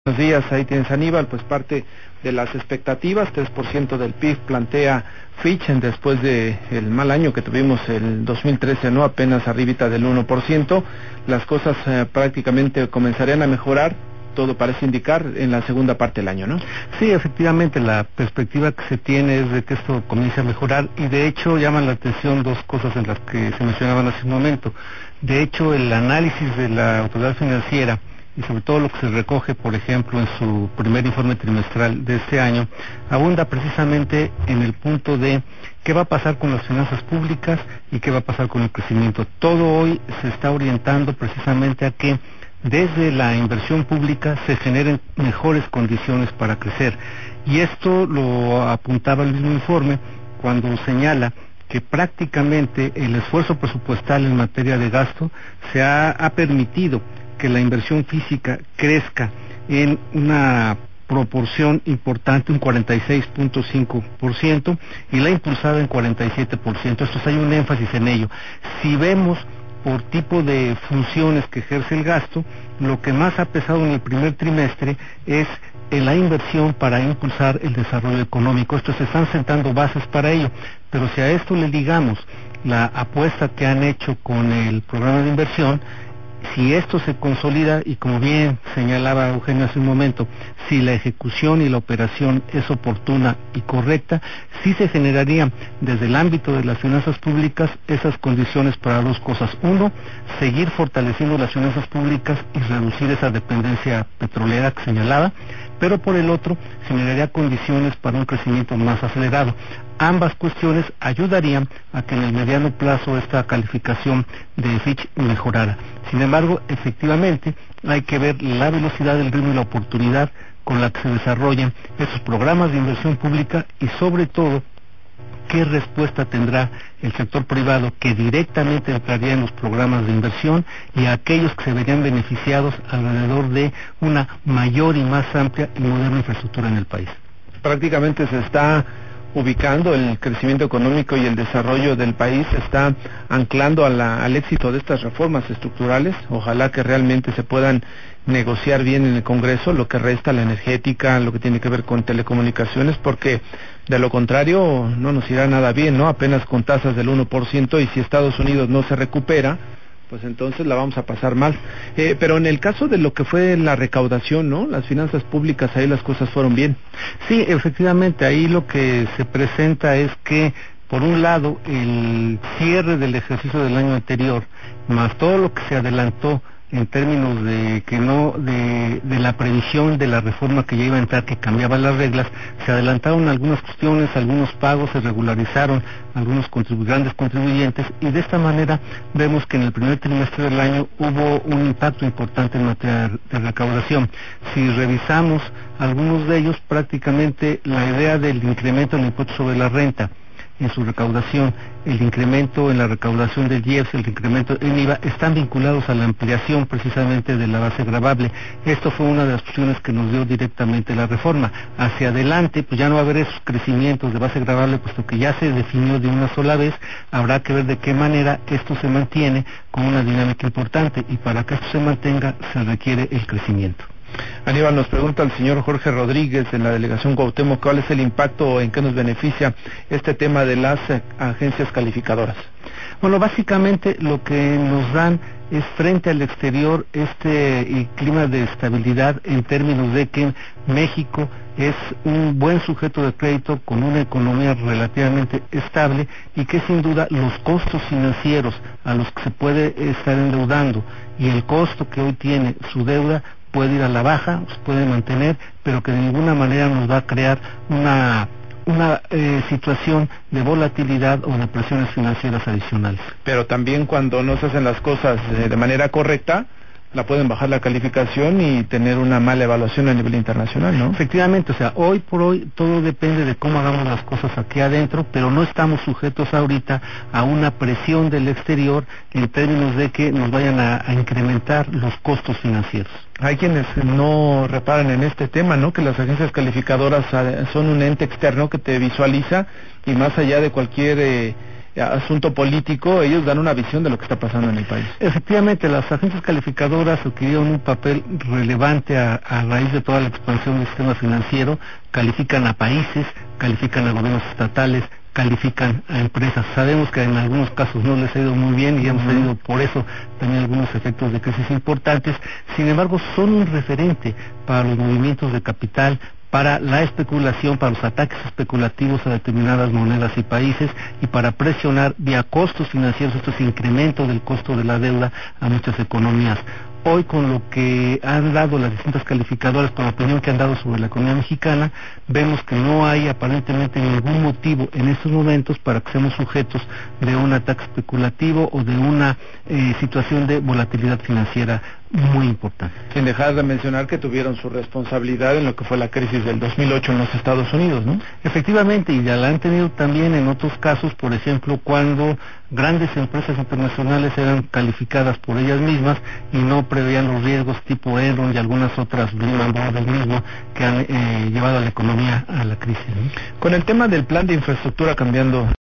Buenos días, ahí tienes Aníbal, pues parte de las expectativas, 3% del PIB plantea Fitch después de el mal año que tuvimos el 2013, ¿no? Apenas arribita del 1%, las cosas prácticamente comenzarían a mejorar, todo parece indicar en la segunda parte del año, ¿no? Sí, efectivamente, la perspectiva que se tiene es de que esto comience a mejorar y de hecho llaman la atención dos cosas en las que se mencionaban hace un momento. De hecho, el análisis de la autoridad financiera y sobre todo lo que se recoge, por ejemplo, en su primer informe trimestral de este año, abunda precisamente en el punto de qué va a pasar con las finanzas públicas y qué va a pasar con el crecimiento. Todo hoy se está orientando precisamente a que desde la inversión pública se generen mejores condiciones para crecer. Y esto lo apuntaba el mismo informe cuando señala que prácticamente el esfuerzo presupuestal en materia de gasto ha permitido que la inversión física crezca en una proporción importante, un 46.5%, y la impulsada en 47%. Esto hay un énfasis en ello. Si vemos por tipo de funciones que ejerce el gasto, lo que más ha pesado en el primer trimestre es en la inversión para impulsar el desarrollo económico. Esto se están sentando bases para ello, pero si a esto le ligamos la apuesta que han hecho con el programa de inversión, si esto se consolida y como bien señalaba Eugenio hace un momento, si la ejecución y la operación es oportuna y correcta, sí se generarían desde el ámbito de las finanzas públicas esas condiciones para dos cosas. Uno, seguir fortaleciendo las finanzas públicas y reducir esa dependencia petrolera que señalaba, pero por el otro generaría condiciones para un crecimiento más acelerado. Ambas cuestiones ayudarían a que en el mediano plazo esta calificación de Fitch mejorara. Sin embargo, efectivamente, hay que ver la velocidad, el ritmo y la oportunidad con la que se desarrollan esos programas de inversión pública y sobre todo qué respuesta tendrá el sector privado que directamente entraría en los programas de inversión y a aquellos que se verían beneficiados alrededor de una mayor y más amplia y moderna infraestructura en el país. Prácticamente se está ubicando el crecimiento económico y el desarrollo del país, se está anclando al éxito de estas reformas estructurales. Ojalá que realmente se puedan negociar bien en el Congreso lo que resta, la energética, lo que tiene que ver con telecomunicaciones, porque de lo contrario no nos irá nada bien, ¿no? Apenas con tasas del 1%, y si Estados Unidos no se recupera, pues entonces la vamos a pasar mal. Pero en el caso de lo que fue la recaudación, ¿no? Las finanzas públicas, ahí las cosas fueron bien. Sí, efectivamente, ahí lo que se presenta es que, por un lado, el cierre del ejercicio del año anterior, más todo lo que se adelantó en términos de la previsión de la reforma que ya iba a entrar, que cambiaba las reglas, se adelantaron algunas cuestiones, algunos pagos, se regularizaron algunos grandes contribuyentes, y de esta manera vemos que en el primer trimestre del año hubo un impacto importante en materia de recaudación. Si revisamos algunos de ellos, prácticamente la idea del incremento en el impuesto sobre la renta en su recaudación, el incremento en la recaudación del IEPS, el incremento en IVA, están vinculados a la ampliación precisamente de la base gravable. Esto fue una de las cuestiones que nos dio directamente la reforma. Hacia adelante, pues ya no va a haber esos crecimientos de base gravable, puesto que ya se definió de una sola vez. Habrá que ver de qué manera esto se mantiene con una dinámica importante, y para que esto se mantenga se requiere el crecimiento. Aníbal, nos pregunta el señor Jorge Rodríguez de la delegación Cuauhtémoc, ¿cuál es el impacto o en qué nos beneficia este tema de las agencias calificadoras? Bueno, básicamente lo que nos dan es, frente al exterior, y clima de estabilidad en términos de que México es un buen sujeto de crédito con una economía relativamente estable, y que sin duda los costos financieros a los que se puede estar endeudando y el costo que hoy tiene su deuda puede ir a la baja, se puede mantener, pero que de ninguna manera nos va a crear una situación de volatilidad o de presiones financieras adicionales. Pero también cuando no se hacen las cosas de manera correcta, la pueden bajar la calificación y tener una mala evaluación a nivel internacional, ¿no? Efectivamente, o sea, hoy por hoy todo depende de cómo hagamos las cosas aquí adentro, pero no estamos sujetos ahorita a una presión del exterior en términos de que nos vayan a incrementar los costos financieros. Hay quienes no reparan en este tema, ¿no? Que las agencias calificadoras son un ente externo que te visualiza, y más allá de cualquier asunto político, ellos dan una visión de lo que está pasando en el país. Efectivamente, las agencias calificadoras adquirieron un papel relevante a raíz de toda la expansión del sistema financiero, califican a países, califican a gobiernos estatales, califican a empresas. Sabemos que en algunos casos no les ha ido muy bien y hemos tenido por eso también algunos efectos de crisis importantes. Sin embargo, son un referente para los movimientos de capital, para la especulación, para los ataques especulativos a determinadas monedas y países y para presionar vía costos financieros, estos incrementos del costo de la deuda a muchas economías. Hoy, con lo que han dado las distintas calificadoras, con la opinión que han dado sobre la economía mexicana, vemos que no hay aparentemente ningún motivo en estos momentos para que seamos sujetos de un ataque especulativo o de una situación de volatilidad financiera muy importante. Sin dejar de mencionar que tuvieron su responsabilidad en lo que fue la crisis del 2008 en los Estados Unidos, ¿no? Efectivamente, y ya la han tenido también en otros casos, por ejemplo, cuando grandes empresas internacionales eran calificadas por ellas mismas y no preveían los riesgos tipo Enron y algunas otras Lehman Brothers mismo que han llevado a la economía a la crisis, ¿no? Con el tema del plan de infraestructura cambiando